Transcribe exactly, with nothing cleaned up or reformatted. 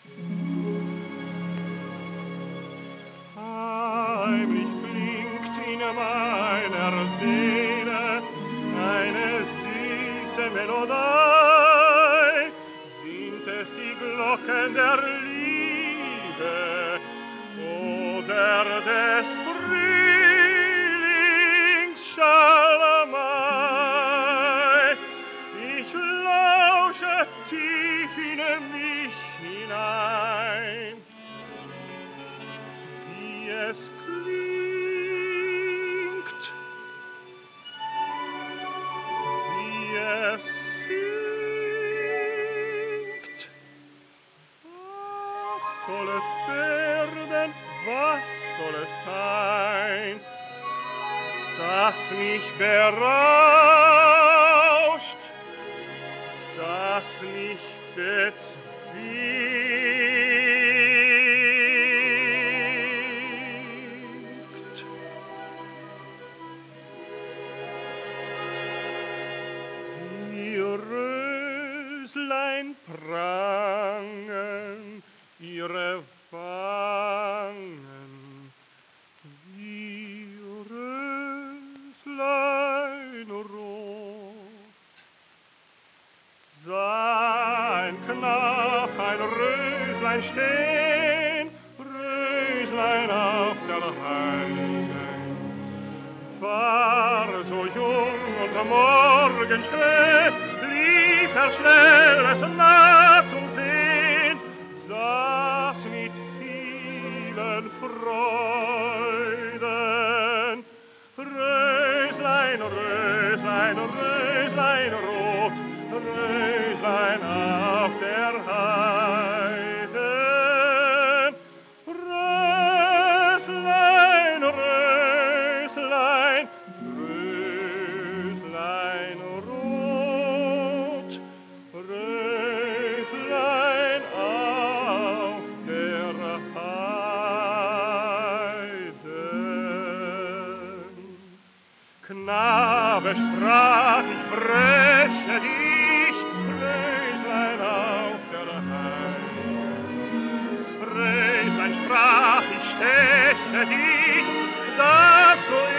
Heimlich blinkt in meiner Seele eine süße Melodie. Sind es die Glocken der Liebe oder des Frühlings Schalmei? Ich lausche tief in mich hinein, wie es klingt, wie es singt. Was soll es werden, was soll es sein, das mich berauscht, das mich bezwingt? Die Röslein prangen ihre Wangen, die Röslein rot. Sah ein Knab ein Röslein stehen, Röslein auf der Heide, war so jung und morgenschön, lief er schnell es nah zum Sehen, saß mit vielen Freuden. Röslein, Röslein, Röslein rot, Röslein auf der Heide. Röslein, Röslein, Röslein rot, Röslein auf der Heide. Knabe, sprach ich, breche dich, Röslein auf der Heide. Röslein, sprach ich, steche dich, dass du